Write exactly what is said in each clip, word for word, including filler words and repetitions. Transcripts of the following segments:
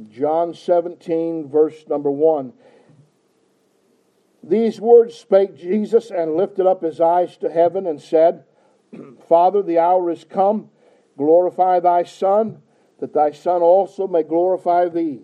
John seventeen, verse number one. These words spake Jesus, and lifted up his eyes to heaven, and said, Father, the hour is come. Glorify thy Son, that thy Son also may glorify thee.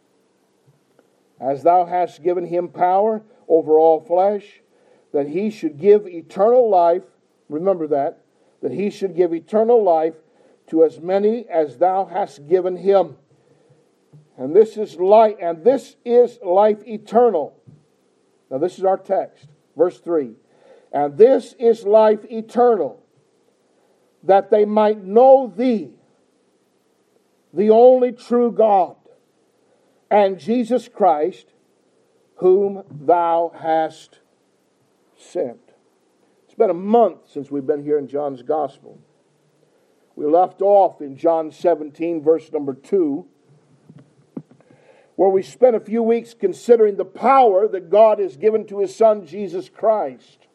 As thou hast given him power over all flesh, that he should give eternal life, remember that, that he should give eternal life to as many as thou hast given him. And this is life, and this is life eternal. Now this is our text, verse three. And this is life eternal, that they might know thee, the only true God, and Jesus Christ, whom thou hast sent. It's been a month since we've been here in John's Gospel. We left off in John seventeen, verse number two, where we spent a few weeks considering the power that God has given to His Son, Jesus Christ.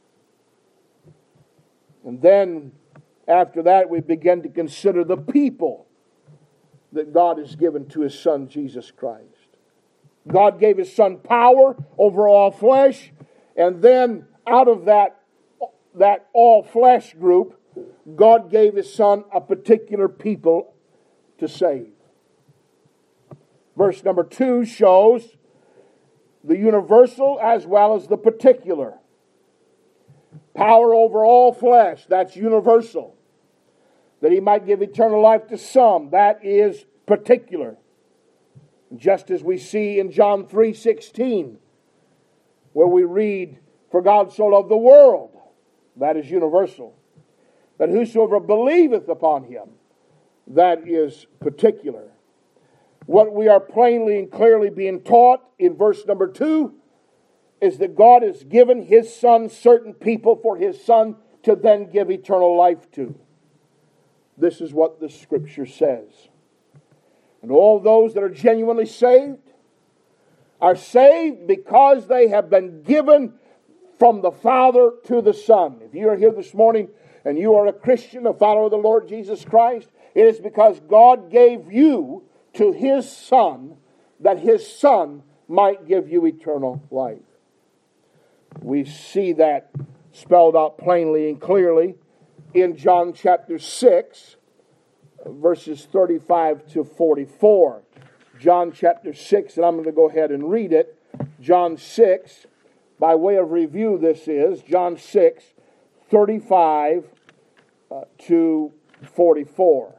And then, after that, we began to consider the people that God has given to His Son, Jesus Christ. God gave His Son power over all flesh, and then out of that, that all flesh group, God gave His Son a particular people to save. Verse number two shows the universal as well as the particular. Power over all flesh, that's universal. That He might give eternal life to some, that is particular. Just as we see in John three sixteen, where we read, For God so loved the world, that is universal, that whosoever believeth upon Him, that is particular. What we are plainly and clearly being taught in verse number two is that God has given His Son certain people for His Son to then give eternal life to. This is what the Scripture says. And all those that are genuinely saved are saved because they have been given from the Father to the Son. If you are here this morning and you are a Christian, a follower of the Lord Jesus Christ, it is because God gave you to His Son, that His Son might give you eternal life. We see that spelled out plainly and clearly in John chapter six, verses thirty-five to forty-four. John chapter six, and I'm going to go ahead and read it. John six, by way of review, this is John six, thirty-five uh, to forty-four.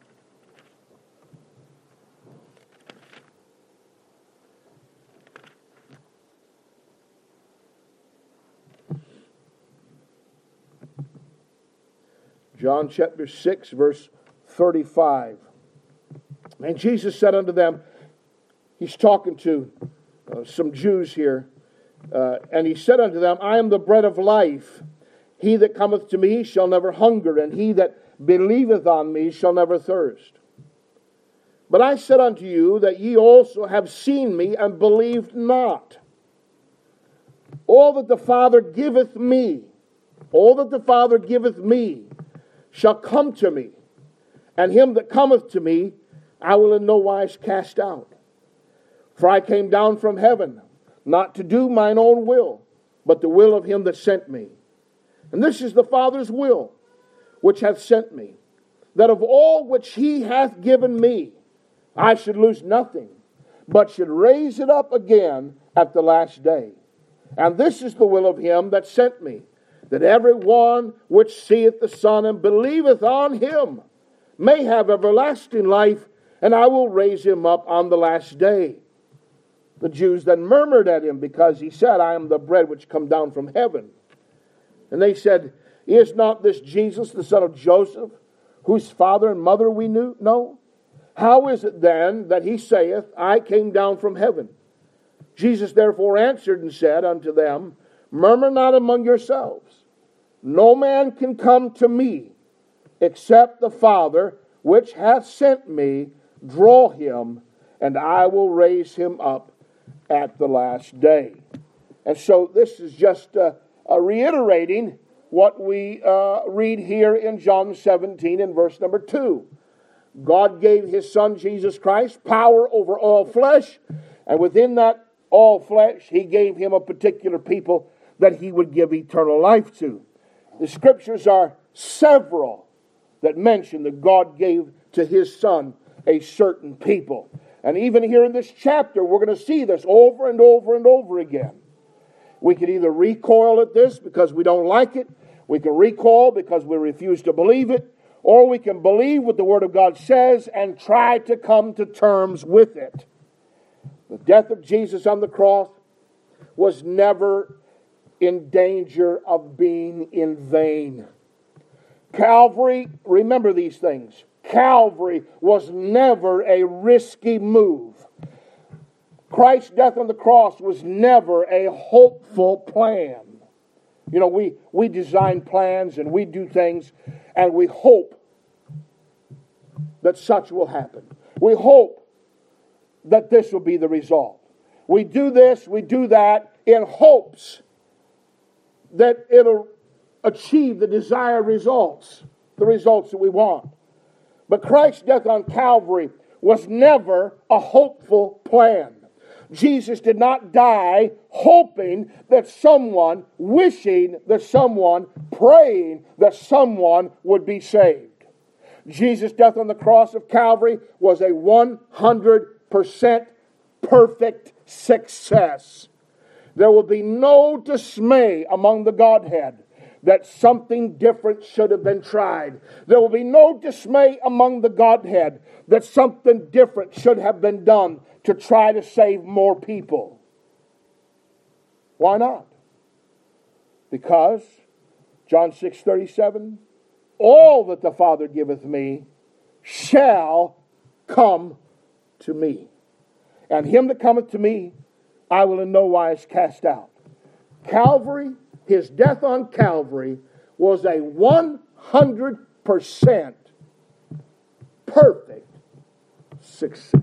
John chapter six, verse thirty-five. And Jesus said unto them, He's talking to uh, some Jews here, uh, and He said unto them, I am the bread of life. He that cometh to me shall never hunger, and he that believeth on me shall never thirst. But I said unto you that ye also have seen me, and believed not. All that the Father giveth me, all that the Father giveth me, shall come to me, and him that cometh to me I will in no wise cast out. For I came down from heaven, not to do mine own will, but the will of him that sent me. And this is the Father's will, which hath sent me, that of all which He hath given me, I should lose nothing, but should raise it up again at the last day. And this is the will of him that sent me, that every one which seeth the Son and believeth on Him may have everlasting life, and I will raise him up on the last day. The Jews then murmured at Him, because He said, I am the bread which come down from heaven. And they said, Is not this Jesus, the son of Joseph, whose father and mother we knew know? How is it then that He saith, I came down from heaven? Jesus therefore answered and said unto them, Murmur not among yourselves. No man can come to me, except the Father which hath sent me draw him, and I will raise him up at the last day. And so this is just uh, uh, reiterating what we uh, read here in John seventeen in verse number two. God gave His Son, Jesus Christ, power over all flesh, and within that all flesh, He gave Him a particular people that He would give eternal life to. The Scriptures are several that mention that God gave to His Son a certain people. And even here in this chapter, we're going to see this over and over and over again. We can either recoil at this because we don't like it, we can recoil because we refuse to believe it, or we can believe what the Word of God says and try to come to terms with it. The death of Jesus on the cross was never in danger of being in vain. Calvary, remember these things, Calvary was never a risky move. Christ's death on the cross was never a hopeful plan. You know, we, we design plans and we do things and we hope that such will happen. We hope that this will be the result. We do this, we do that in hopes that it'll achieve the desired results, the results that we want. But Christ's death on Calvary was never a hopeful plan. Jesus did not die hoping that someone, wishing that someone, praying that someone would be saved. Jesus' death on the cross of Calvary was a one hundred percent perfect success. There will be no dismay among the Godhead that something different should have been tried. There will be no dismay among the Godhead that something different should have been done to try to save more people. Why not? Because John six thirty-seven, all that the Father giveth me shall come to me. And him that cometh to me, I will in no wise cast out. Calvary, His death on Calvary, was a one hundred percent perfect success.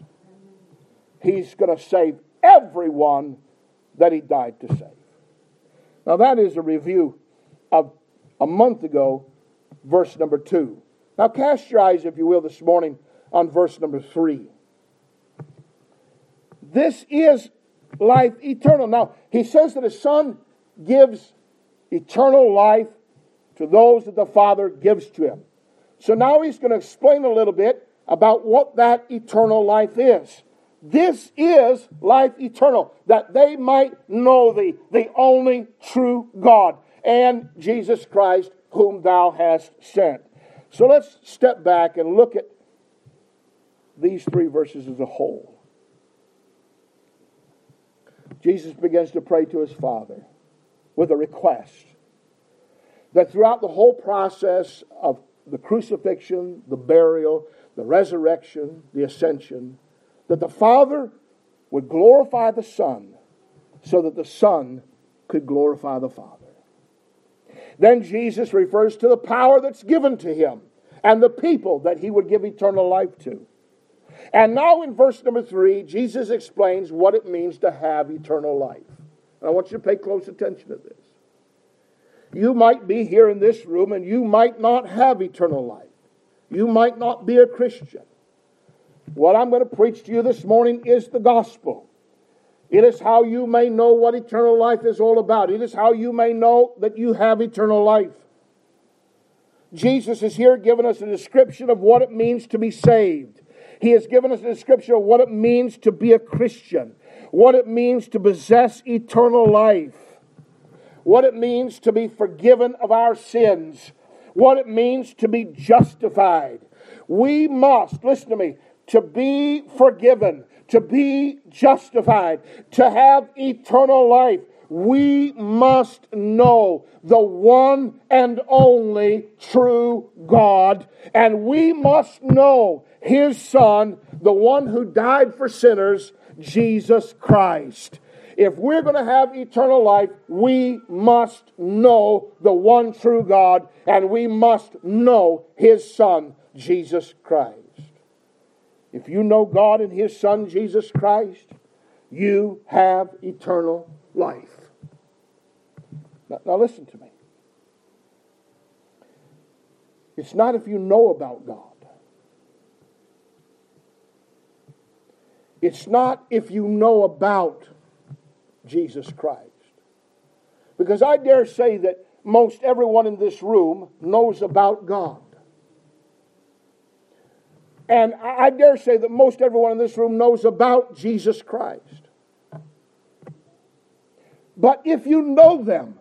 He's going to save everyone that He died to save. Now that is a review of a month ago, verse number two. Now cast your eyes, if you will, this morning on verse number three. This is life eternal. Now, He says that His Son gives eternal life to those that the Father gives to Him. So now He's going to explain a little bit about what that eternal life is. This is life eternal, that they might know Thee, the only true God, and Jesus Christ, whom Thou hast sent. So let's step back and look at these three verses as a whole. Jesus begins to pray to His Father with a request that throughout the whole process of the crucifixion, the burial, the resurrection, the ascension, that the Father would glorify the Son so that the Son could glorify the Father. Then Jesus refers to the power that's given to Him and the people that He would give eternal life to. And now in verse number three, Jesus explains what it means to have eternal life. And I want you to pay close attention to this. You might be here in this room and you might not have eternal life. You might not be a Christian. What I'm going to preach to you this morning is the gospel. It is how you may know what eternal life is all about. It is how you may know that you have eternal life. Jesus is here giving us a description of what it means to be saved. He has given us a description of what it means to be a Christian, what it means to possess eternal life, what it means to be forgiven of our sins, what it means to be justified. We must, listen to me, to be forgiven, to be justified, to have eternal life, we must know the one and only true God, and we must know His Son, the one who died for sinners, Jesus Christ. If we're going to have eternal life, we must know the one true God, and we must know His Son, Jesus Christ. If you know God and His Son, Jesus Christ, you have eternal life. Now, now listen to me. It's not if you know about God. It's not if you know about Jesus Christ. Because I dare say that most everyone in this room knows about God. And I dare say that most everyone in this room knows about Jesus Christ. But if you know them,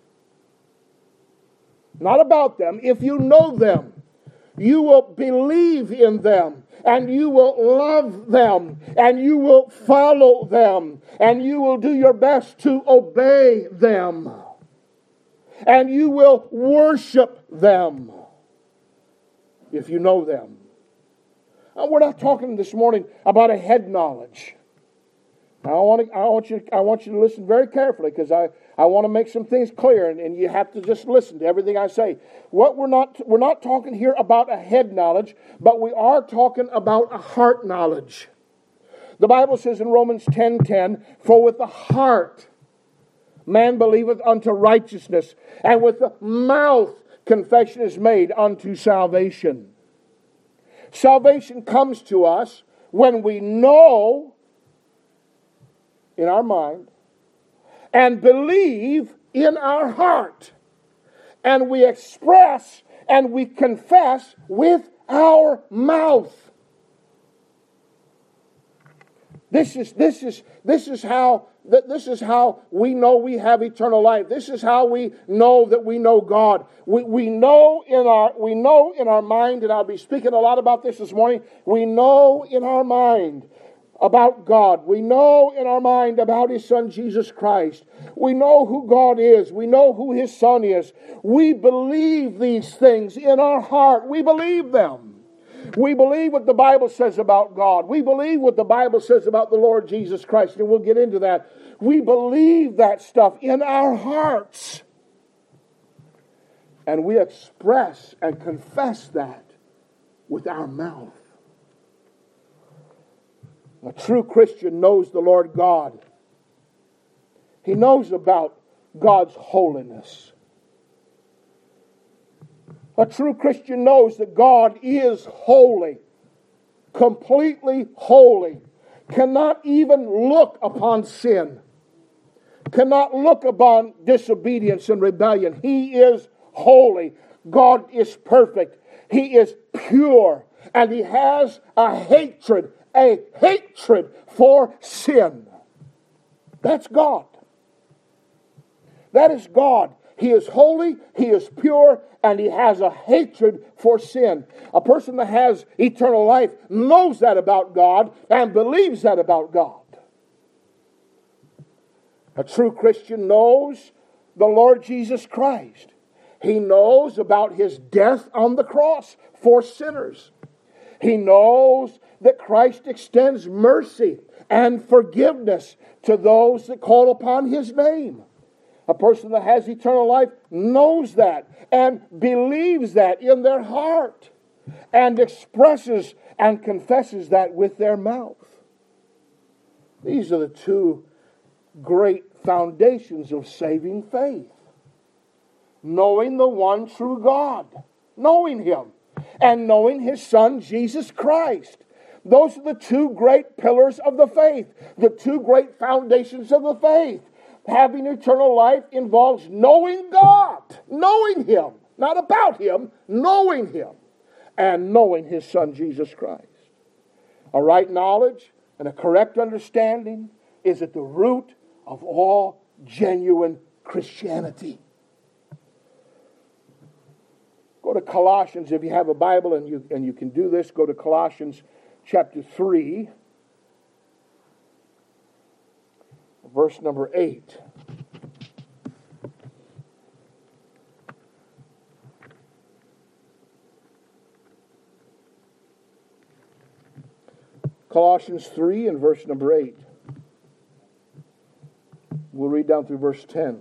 not about them, if you know them, you will believe in them, and you will love them, and you will follow them, and you will do your best to obey them, and you will worship them if you know them. And we're not talking this morning about a head knowledge. I want to, I want you, I want you to listen very carefully, because I, I want to make some things clear, and, and you have to just listen to everything I say. What we're not, we're not talking here about a head knowledge, but we are talking about a heart knowledge. The Bible says in Romans ten ten, "For with the heart man believeth unto righteousness, and with the mouth confession is made unto salvation." Salvation comes to us when we know in our mind and believe in our heart, and we express and we confess with our mouth. This is this is this is how this is how we know we have eternal life. This is how we know that we know God. We we know in our we know in our mind, and I'll be speaking a lot about this this morning. We know in our mind about God. We know in our mind about His Son Jesus Christ. We know who God is. We know who His Son is. We believe these things in our heart. We believe them. We believe what the Bible says about God. We believe what the Bible says about the Lord Jesus Christ, and we'll get into that. We believe that stuff in our hearts. And we express and confess that with our mouth. A true Christian knows the Lord God. He knows about God's holiness. A true Christian knows that God is holy, completely holy, cannot even look upon sin, cannot look upon disobedience and rebellion. He is holy. God is perfect. He is pure, and He has a hatred A hatred for sin. That's God. That is God. He is holy, He is pure, and He has a hatred for sin. A person that has eternal life knows that about God and believes that about God. A true Christian knows the Lord Jesus Christ. He knows about His death on the cross for sinners. He knows that Christ extends mercy and forgiveness to those that call upon His name. A person that has eternal life knows that and believes that in their heart and expresses and confesses that with their mouth. These are the two great foundations of saving faith. Knowing the one true God, knowing Him, and knowing His Son, Jesus Christ. Those are the two great pillars of the faith, the two great foundations of the faith. Having eternal life involves knowing God, knowing Him, not about Him, knowing Him, and knowing His Son, Jesus Christ. A right knowledge and a correct understanding is at the root of all genuine Christianity. Go to Colossians, if you have a Bible and you, and you can do this, go to Colossians chapter three, verse number eight. Colossians three and verse number eight. We'll read down through verse ten.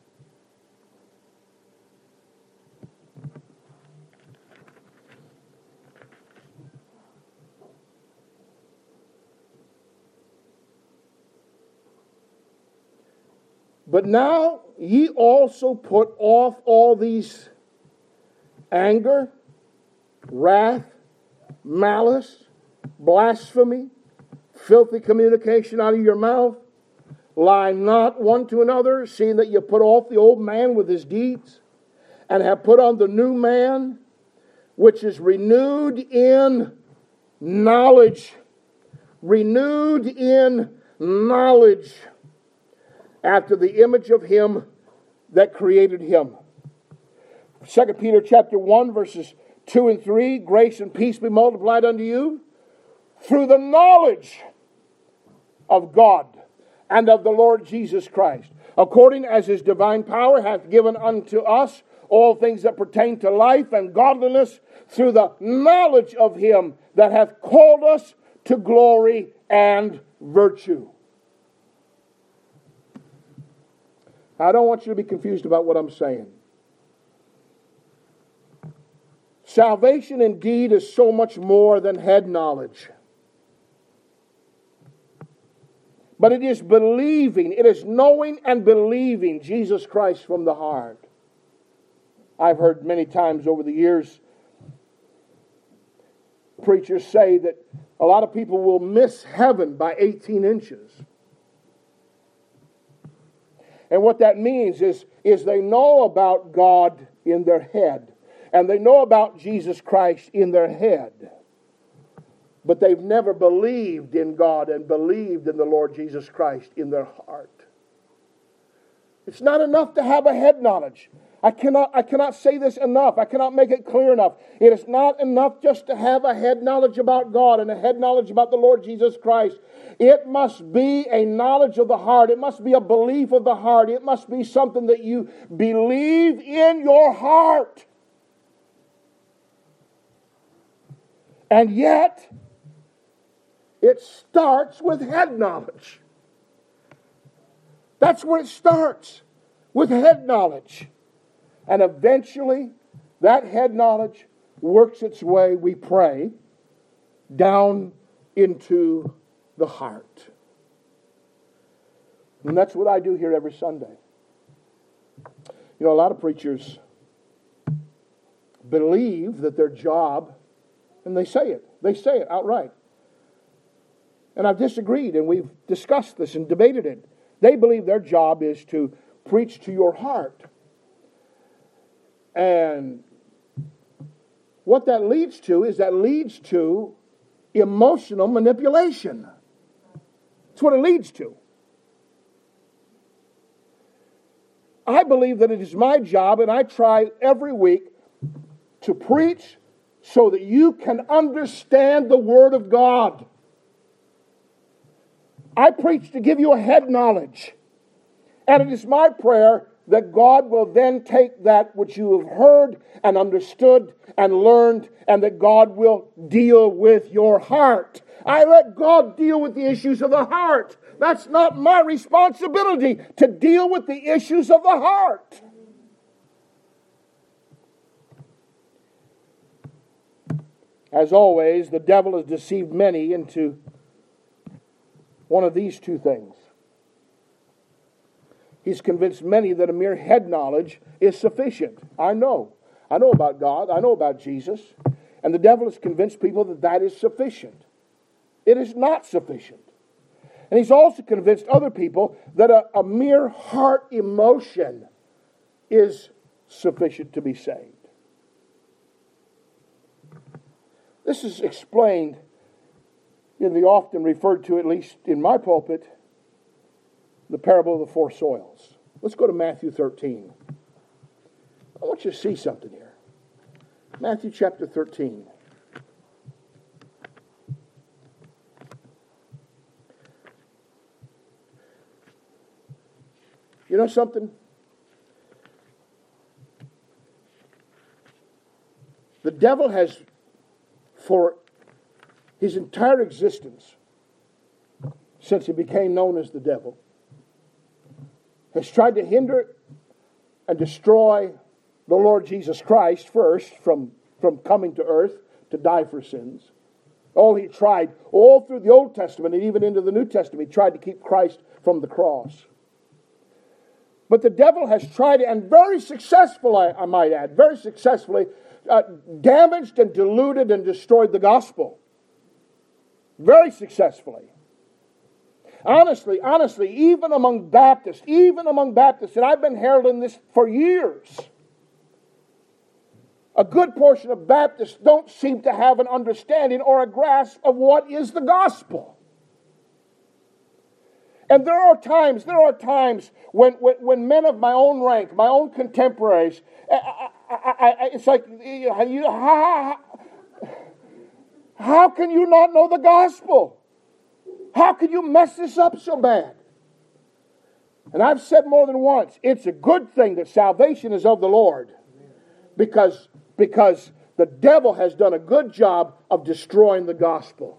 But now ye also put off all these anger, wrath, malice, blasphemy, filthy communication out of your mouth. Lie not one to another, seeing that you put off the old man with his deeds, and have put on the new man, which is renewed in knowledge. Renewed in knowledge, after the image of him that created him. Second Peter chapter one, verses two and three, grace and peace be multiplied unto you through the knowledge of God and of the Lord Jesus Christ, according as his divine power hath given unto us all things that pertain to life and godliness, through the knowledge of him that hath called us to glory and virtue. I don't want you to be confused about what I'm saying. Salvation indeed is so much more than head knowledge. But it is believing, it is knowing and believing Jesus Christ from the heart. I've heard many times over the years preachers say that a lot of people will miss heaven by eighteen inches. And what that means is, is they know about God in their head. And they know about Jesus Christ in their head. But they've never believed in God and believed in the Lord Jesus Christ in their heart. It's not enough to have a head knowledge. I cannot, I cannot say this enough. I cannot make it clear enough. It is not enough just to have a head knowledge about God and a head knowledge about the Lord Jesus Christ. It must be a knowledge of the heart. It must be a belief of the heart. It must be something that you believe in your heart. And yet, it starts with head knowledge. That's where it starts, with head knowledge. And eventually, that head knowledge works its way, we pray, down into the heart. And that's what I do here every Sunday. You know, a lot of preachers believe that their job, and they say it, they say it outright. And I've disagreed, and we've discussed this and debated it. They believe their job is to preach to your heart. And what that leads to is that leads to emotional manipulation. That's what it leads to. I believe that it is my job, and I try every week to preach so that you can understand the Word of God. I preach to give you a head knowledge. And it is my prayer that God will then take that which you have heard and understood and learned, and that God will deal with your heart. I let God deal with the issues of the heart. That's not my responsibility to deal with the issues of the heart. As always, the devil has deceived many into one of these two things. He's convinced many that a mere head knowledge is sufficient. I know. I know about God. I know about Jesus. And the devil has convinced people that that is sufficient. It is not sufficient. And he's also convinced other people that a, a mere heart emotion is sufficient to be saved. This is explained in the often referred to, at least in my pulpit, the parable of the four soils. Let's go to Matthew thirteen. I want you to see something here. Matthew chapter thirteen. You know something? The devil has, for his entire existence, since he became known as the devil, has tried to hinder and destroy the Lord Jesus Christ first from, from coming to earth to die for sins. Oh, he tried all through the Old Testament and even into the New Testament, he tried to keep Christ from the cross. But the devil has tried, and very successfully, I might add, very successfully, uh, damaged and diluted and destroyed the gospel. Very successfully. Honestly, honestly, even among Baptists, even among Baptists, and I've been heralding this for years, a good portion of Baptists don't seem to have an understanding or a grasp of what is the gospel. And there are times, there are times when, when, when men of my own rank, my own contemporaries, I, I, I, it's like, you, how, how can you not know the gospel? How can you mess this up so bad? And I've said more than once, it's a good thing that salvation is of the Lord, because, because the devil has done a good job of destroying the gospel.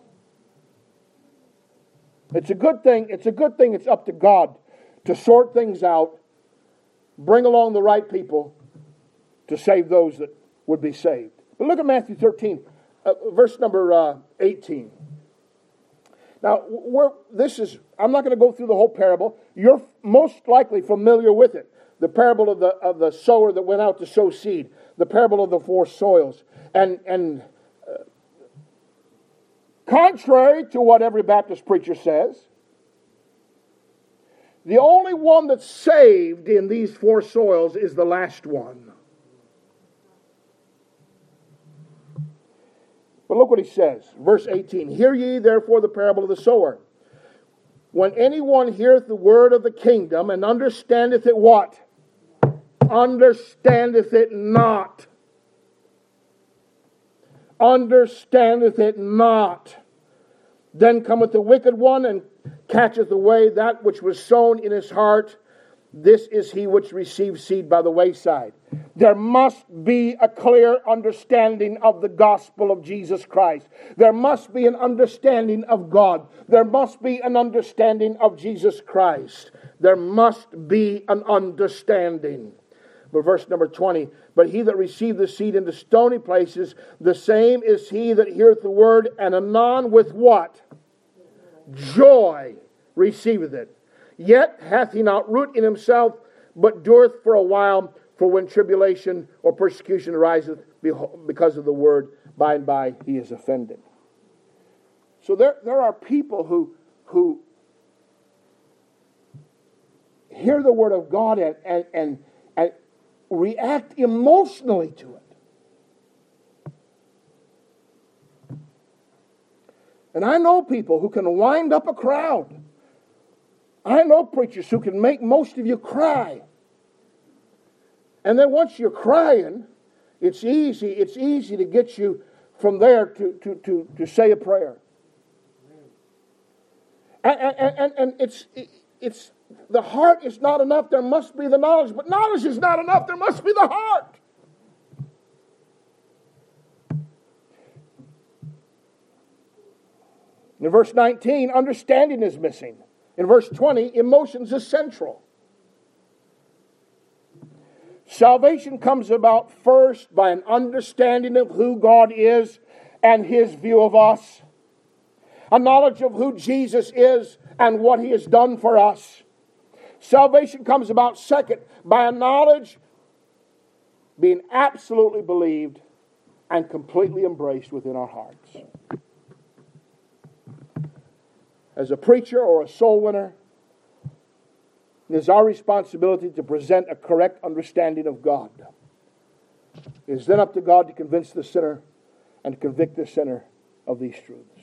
It's a good thing, it's a good thing it's up to God to sort things out, bring along the right people to save those that would be saved. But look at Matthew thirteen, uh, verse number uh, eighteen. Now, we're, this is, I'm not going to go through the whole parable. You're most likely familiar with it. The parable of the of the sower that went out to sow seed. The parable of the four soils. And, and uh, contrary to what every Baptist preacher says, the only one that's saved in these four soils is the last one. But look what he says, verse eighteen. Hear ye therefore the parable of the sower. When anyone heareth the word of the kingdom and understandeth it what? Understandeth it not. Understandeth it not. Then cometh the wicked one and catcheth away that which was sown in his heart. This is he which receives seed by the wayside. There must be a clear understanding of the gospel of Jesus Christ. There must be an understanding of God. There must be an understanding of Jesus Christ. There must be an understanding. But verse number twenty, but he that received the seed into stony places, the same is he that heareth the word, and anon with what? Joy receiveth it. Yet hath he not root in himself, but dureth for a while. For when tribulation or persecution ariseth because of the word, by and by he is offended. So there, there are people who, who hear the word of God and, and, and, and react emotionally to it. And I know people who can wind up a crowd. I know preachers who can make most of you cry. And then once you're crying, it's easy, it's easy to get you from there to, to, to, to say a prayer. And, and, and, and it's, it's the heart is not enough, there must be the knowledge. But knowledge is not enough, there must be the heart. In verse nineteen, understanding is missing. In verse twenty, emotions is central. Salvation comes about first by an understanding of who God is and His view of us. A knowledge of who Jesus is and what He has done for us. Salvation comes about second by a knowledge being absolutely believed and completely embraced within our hearts. As a preacher or a soul winner, it is our responsibility to present a correct understanding of God. It is then up to God to convince the sinner and to convict the sinner of these truths.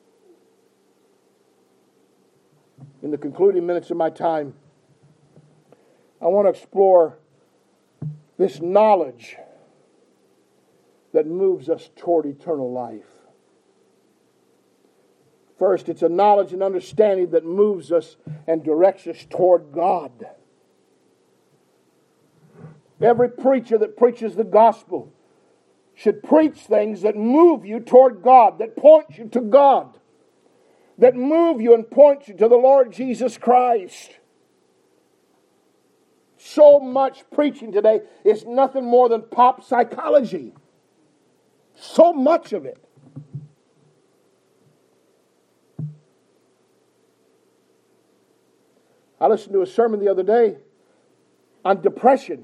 In the concluding minutes of my time, I want to explore this knowledge that moves us toward eternal life. First, it's a knowledge and understanding that moves us and directs us toward God. Every preacher that preaches the gospel should preach things that move you toward God, that point you to God, that move you and point you to the Lord Jesus Christ. So much preaching today is nothing more than pop psychology. So much of it. I listened to a sermon the other day on depression.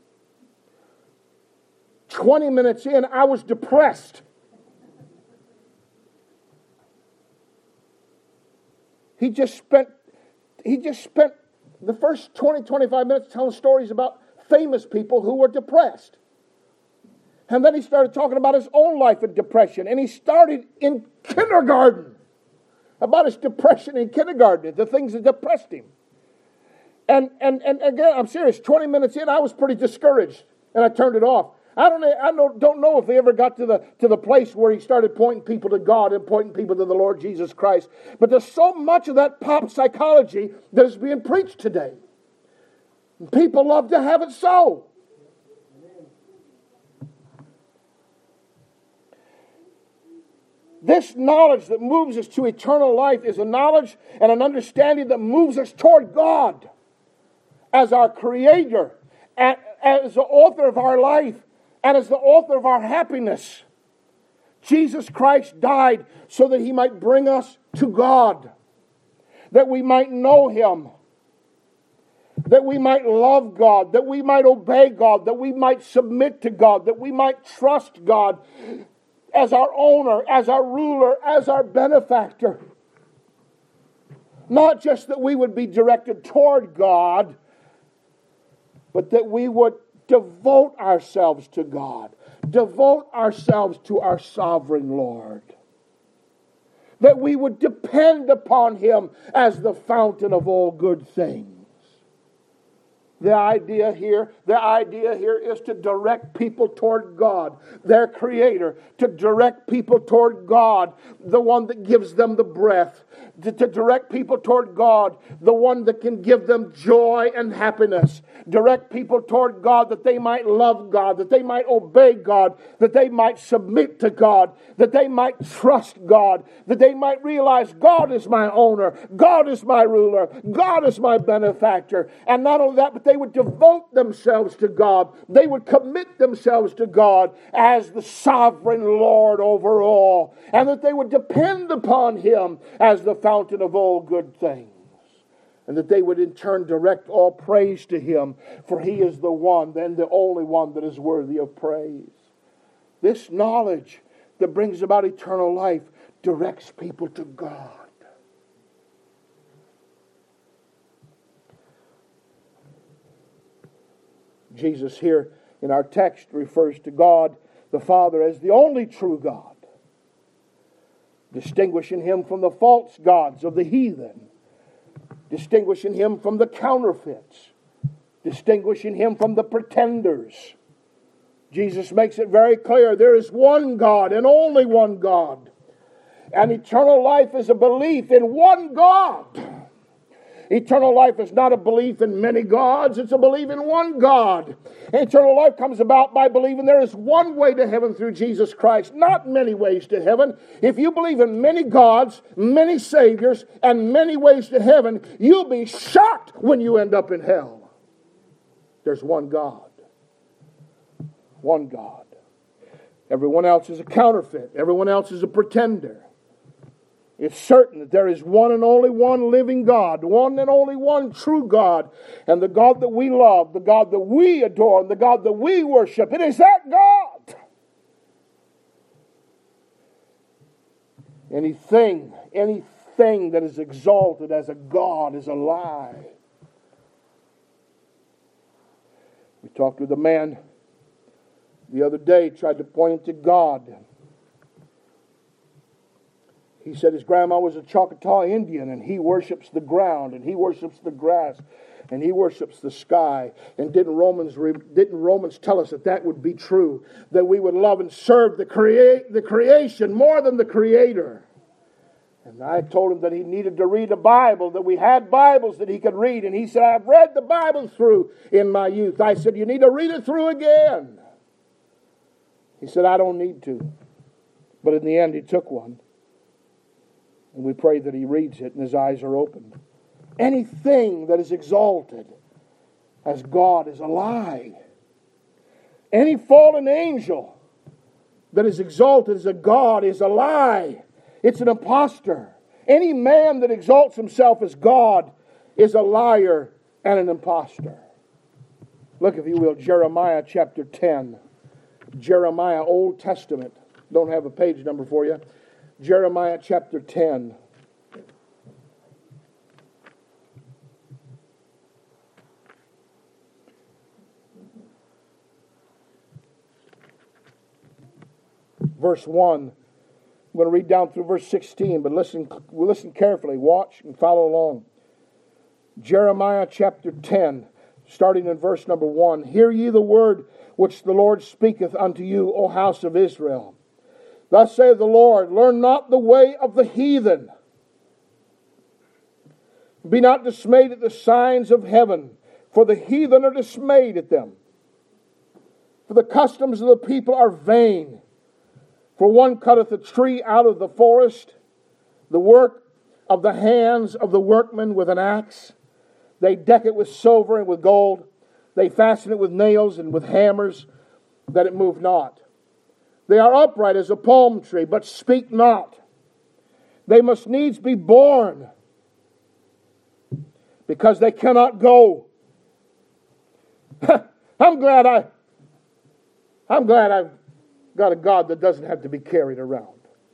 twenty minutes in, I was depressed. He just spent he just spent the first twenty, twenty-five minutes telling stories about famous people who were depressed. And then he started talking about his own life in depression. And he started in kindergarten, about his depression in kindergarten, the things that depressed him. And, and, and again, I'm serious, twenty minutes in, I was pretty discouraged, and I turned it off. I don't, I don't, don't know if he ever got to the, to the place where he started pointing people to God and pointing people to the Lord Jesus Christ. But there's so much of that pop psychology that is being preached today. And people love to have it so. This knowledge that moves us to eternal life is a knowledge and an understanding that moves us toward God as our Creator, and as the author of our life, and as the author of our happiness. Jesus Christ died so that He might bring us to God, that we might know Him, that we might love God, that we might obey God, that we might submit to God, that we might trust God as our owner, as our ruler, as our benefactor. Not just that we would be directed toward God, but that we would devote ourselves to God, devote ourselves to our sovereign Lord. That we would depend upon Him as the fountain of all good things. The idea here, the idea here is to direct people toward God, their Creator, to direct people toward God, the one that gives them the breath, to, to direct people toward God, the one that can give them joy and happiness, direct people toward God that they might love God, that they might obey God, that they might submit to God, that they might trust God, that they might realize God is my owner, God is my ruler, God is my benefactor, and not only that, but they would devote themselves to God. They would commit themselves to God as the sovereign Lord over all. And that they would depend upon Him as the fountain of all good things. And that they would in turn direct all praise to Him. For He is the one and the only one that is worthy of praise. This knowledge that brings about eternal life directs people to God. Jesus here in our text refers to God the Father as the only true God, distinguishing Him from the false gods of the heathen, distinguishing Him from the counterfeits, distinguishing Him from the pretenders. Jesus makes it very clear there is one God and only one God. And eternal life is a belief in one God. Eternal life is not a belief in many gods, it's a belief in one God. Eternal life comes about by believing there is one way to heaven through Jesus Christ, not many ways to heaven. If you believe in many gods, many saviors, and many ways to heaven, you'll be shocked when you end up in hell. There's one God. One God. Everyone else is a counterfeit. Everyone else is a pretender. It's certain that there is one and only one living God, one and only one true God. And the God that we love, the God that we adore, and the God that we worship, it is that God. Anything, anything that is exalted as a God is a lie. We talked with a man the other day, tried to point it to God. He said his grandma was a Choctaw Indian, and he worships the ground, and he worships the grass, and he worships the sky. And didn't Romans didn't Romans tell us that that would be true, that we would love and serve the create the creation more than the Creator? And I told him that he needed to read a Bible, that we had Bibles that he could read, and he said, "I've read the Bible through in my youth." I said, "You need to read it through again." He said, "I don't need to." But in the end, he took one. And we pray that he reads it and his eyes are opened. Anything that is exalted as God is a lie. Any fallen angel that is exalted as a God is a lie. It's an impostor. Any man that exalts himself as God is a liar and an impostor. Look, if you will, Jeremiah chapter ten. Jeremiah, Old Testament. Don't have a page number for you. Jeremiah chapter ten. verse one. I'm going to read down through verse sixteen, but listen, listen carefully. Watch and follow along. Jeremiah chapter ten, starting in verse number one. Hear ye the word which the Lord speaketh unto you, O house of Israel. Thus saith the Lord, learn not the way of the heathen. Be not dismayed at the signs of heaven, for the heathen are dismayed at them. For the customs of the people are vain. For one cutteth a tree out of the forest, the work of the hands of the workmen with an axe. They deck it with silver and with gold. They fasten it with nails and with hammers, that it move not. They are upright as a palm tree, but speak not. They must needs be born, because they cannot go. I'm glad I, I'm glad I've got a God that doesn't have to be carried around.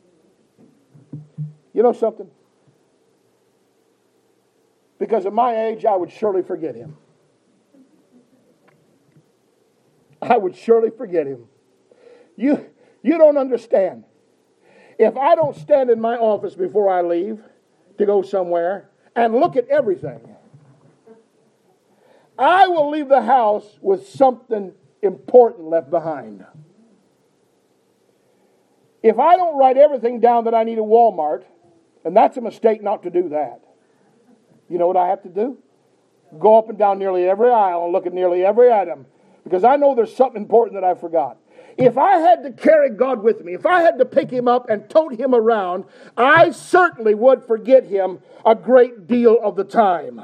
You know something? Because at my age, I would surely forget him. I would surely forget him. You, you don't understand. If I don't stand in my office before I leave to go somewhere and look at everything, I will leave the house with something important left behind. If I don't write everything down that I need at Walmart, and that's a mistake not to do that, you know what I have to do? Go up and down nearly every aisle and look at nearly every item, because I know there's something important that I forgot. If I had to carry God with me, if I had to pick him up and tote him around, I certainly would forget him a great deal of the time.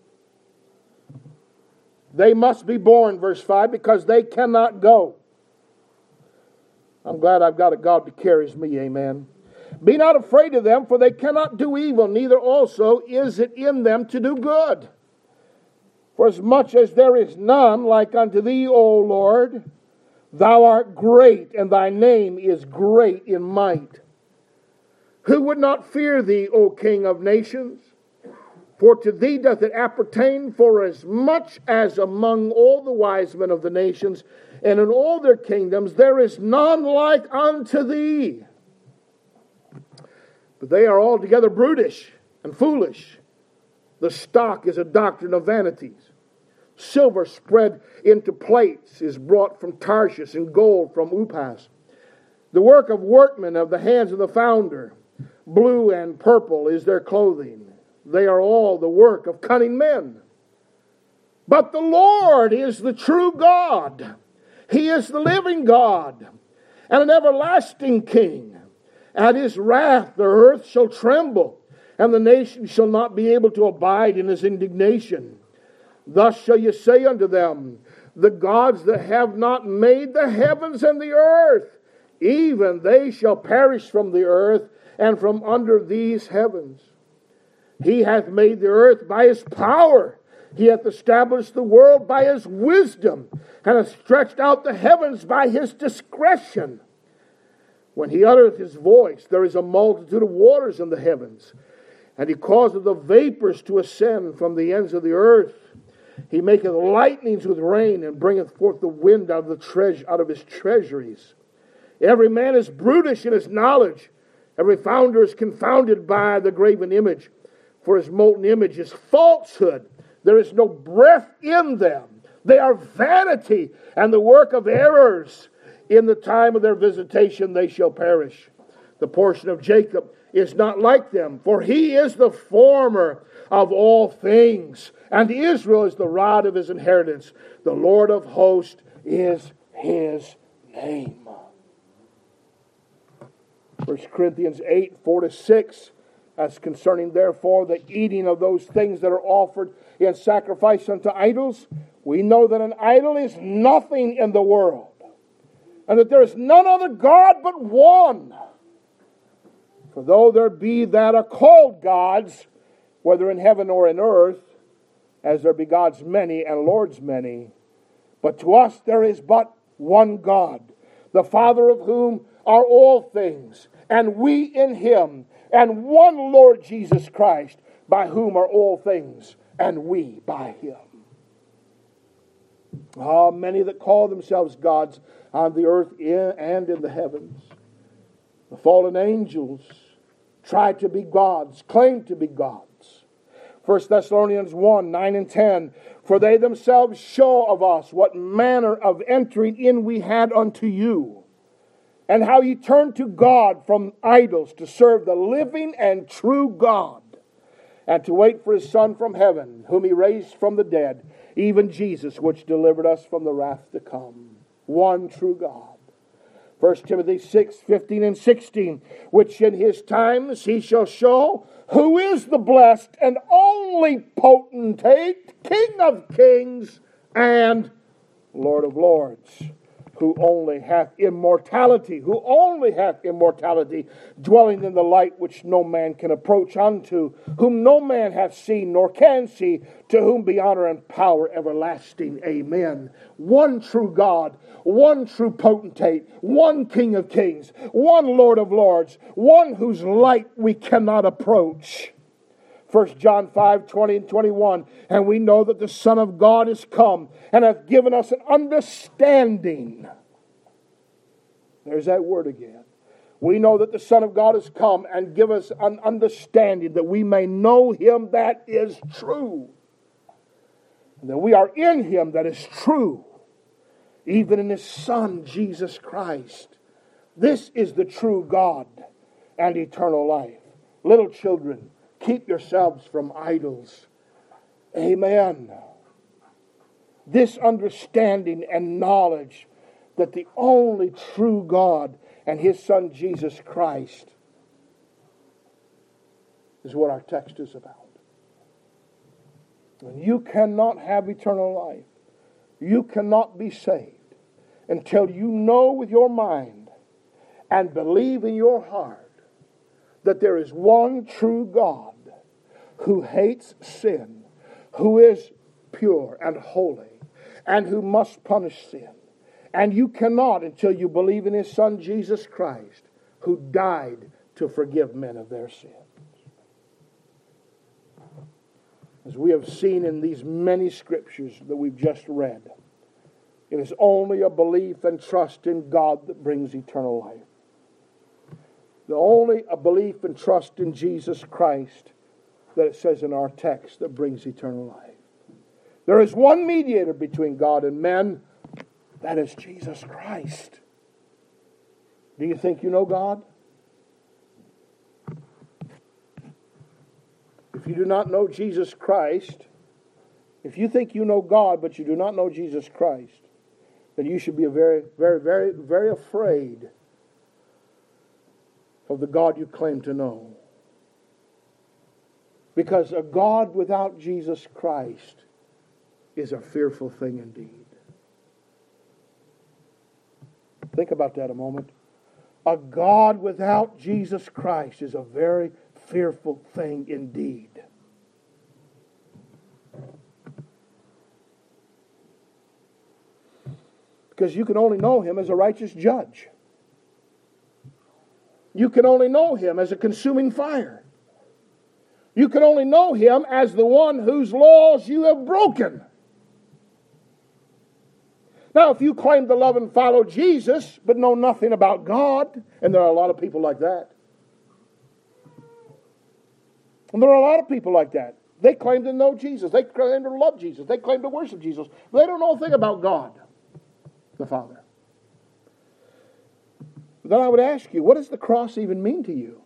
They must be born, verse five, because they cannot go. I'm glad I've got a God that carries me, amen. Be not afraid of them, for they cannot do evil, neither also is it in them to do good. For as much as there is none like unto thee, O Lord, thou art great, and thy name is great in might. Who would not fear thee, O King of nations? For to thee doth it appertain, for as much as among all the wise men of the nations, and in all their kingdoms, there is none like unto thee. But they are altogether brutish and foolish. The stock is a doctrine of vanities. Silver spread into plates is brought from Tarshish, and gold from Upas. The work of workmen of the hands of the founder. Blue and purple is their clothing. They are all the work of cunning men. But the Lord is the true God. He is the living God, and an everlasting King. At his wrath the earth shall tremble, and the nations shall not be able to abide in his indignation. Thus shall you say unto them, the gods that have not made the heavens and the earth, even they shall perish from the earth and from under these heavens. He hath made the earth by his power. He hath established the world by his wisdom, and hath stretched out the heavens by his discretion. When he uttereth his voice, there is a multitude of waters in the heavens, and he causeth the vapors to ascend from the ends of the earth. He maketh lightnings with rain, and bringeth forth the wind out of the treasure out of his treasuries. Every man is brutish in his knowledge. Every founder is confounded by the graven image. For his molten image is falsehood. There is no breath in them. They are vanity and the work of errors. In the time of their visitation they shall perish. The portion of Jacob is not like them, for he is the former of all things, and Israel is the rod of his inheritance. The Lord of hosts is his name. First Corinthians eight, four to six. As concerning, therefore, the eating of those things that are offered in sacrifice unto idols, we know that an idol is nothing in the world, and that there is none other God but one. For though there be that are called gods, whether in heaven or in earth, as there be gods many and lords many, but to us there is but one God, the Father of whom are all things, and we in him, and one Lord Jesus Christ, by whom are all things, and we by him. Ah, many that call themselves gods on the earth and in the heavens. The fallen angels tried to be gods, claimed to be gods. First Thessalonians one, nine and ten. For they themselves show of us what manner of entering in we had unto you, and how ye turned to God from idols to serve the living and true God, and to wait for his Son from heaven, whom he raised from the dead, even Jesus, which delivered us from the wrath to come. One true God. First Timothy six, fifteen and sixteen, which in his times he shall show who is the blessed and only potentate, King of kings and Lord of lords, who only hath immortality, who only hath immortality, dwelling in the light which no man can approach unto, whom no man hath seen nor can see, to whom be honor and power everlasting. Amen. One true God, one true potentate, one King of kings, one Lord of lords, one whose light we cannot approach. First John five, twenty and twenty-one, and we know that the Son of God is come and hath given us an understanding. There's that word again. We know that the Son of God has come and give us an understanding that we may know him that is true. And that we are in him that is true, even in his Son, Jesus Christ. This is the true God and eternal life. Little children, keep yourselves from idols. Amen. This understanding and knowledge that the only true God and his Son Jesus Christ is what our text is about. And you cannot have eternal life. You cannot be saved until you know with your mind and believe in your heart that there is one true God who hates sin, who is pure and holy, and who must punish sin. And you cannot until you believe in his Son Jesus Christ, who died to forgive men of their sins. As we have seen in these many scriptures that we've just read, it is only a belief and trust in God that brings eternal life. The only a belief and trust in Jesus Christ that it says in our text that brings eternal life. There is one mediator between God and men, that is Jesus Christ. Do you think you know God? If you do not know Jesus Christ, if you think you know God but you do not know Jesus Christ, then you should be very, very, very, very afraid of the God you claim to know. Because a God without Jesus Christ is a fearful thing indeed. Think about that a moment. A God without Jesus Christ is a very fearful thing indeed. Because you can only know him as a righteous judge. You can only know him as a consuming fire. You can only know him as the one whose laws you have broken. Now, if you claim to love and follow Jesus, but know nothing about God, and there are a lot of people like that. And there are a lot of people like that. They claim to know Jesus. They claim to love Jesus. They claim to worship Jesus. But they don't know a thing about God, the Father. Then I would ask you, what does the cross even mean to you?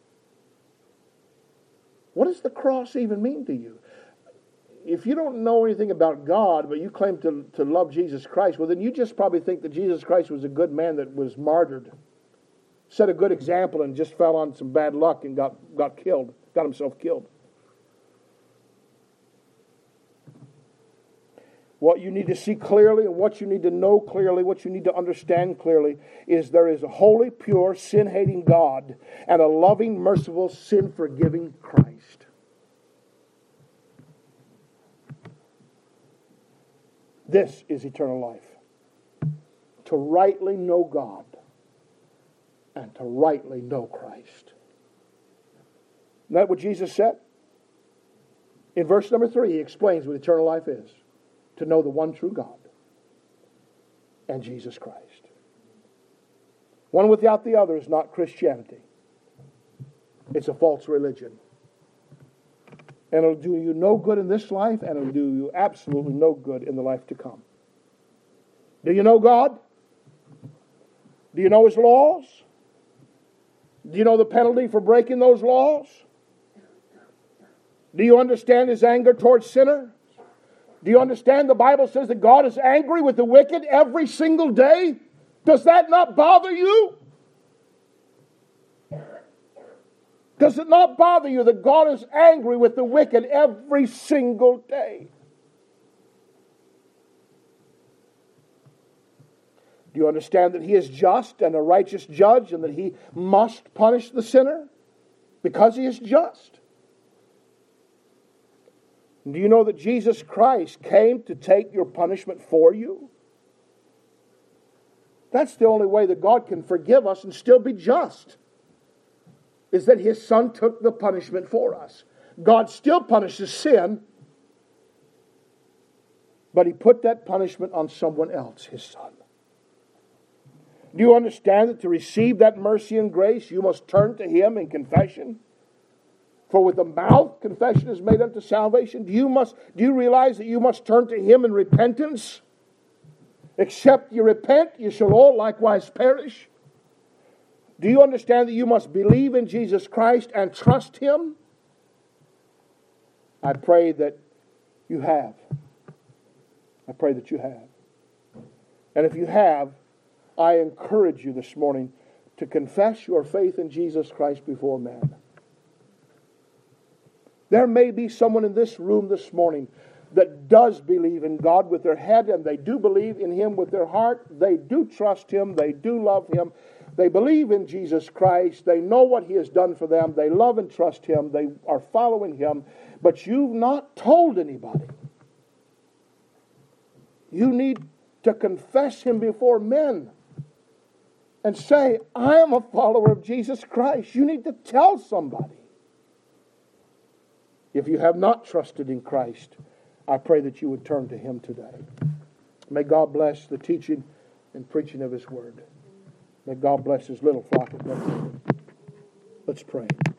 What does the cross even mean to you? If you don't know anything about God, but you claim to, to love Jesus Christ, well, then you just probably think that Jesus Christ was a good man that was martyred, set a good example, and just fell on some bad luck and got, got killed, got himself killed. What you need to see clearly and what you need to know clearly, what you need to understand clearly, is there is a holy, pure, sin-hating God and a loving, merciful, sin-forgiving Christ. This is eternal life. To rightly know God and to rightly know Christ. Isn't that what Jesus said? In verse number three, he explains what eternal life is. To know the one true God and Jesus Christ. One without the other is not Christianity. It's a false religion. And it'll do you no good in this life, and it'll do you absolutely no good in the life to come. Do you know God? Do you know His laws? Do you know the penalty for breaking those laws? Do you understand His anger towards sinner? Do you understand the Bible says that God is angry with the wicked every single day? Does that not bother you? Does it not bother you that God is angry with the wicked every single day? Do you understand that He is just and a righteous judge and that He must punish the sinner because He is just? Do you know that Jesus Christ came to take your punishment for you? That's the only way that God can forgive us and still be just, is that His Son took the punishment for us. God still punishes sin, but He put that punishment on someone else, His Son. Do you understand that to receive that mercy and grace, you must turn to Him in confession? For with the mouth confession is made unto salvation. Do you must do you realize that you must turn to Him in repentance? Except you repent, you shall all likewise perish. Do you understand that you must believe in Jesus Christ and trust Him? I pray that you have. I pray that you have. And if you have, I encourage you this morning to confess your faith in Jesus Christ before men. There may be someone in this room this morning that does believe in God with their head, and they do believe in Him with their heart. They do trust Him. They do love Him. They believe in Jesus Christ. They know what He has done for them. They love and trust Him. They are following Him. But you've not told anybody. You need to confess Him before men and say, I am a follower of Jesus Christ. You need to tell somebody. If you have not trusted in Christ, I pray that you would turn to Him today. May God bless the teaching and preaching of His Word. May God bless His little flock of Bethlehem. Let's pray.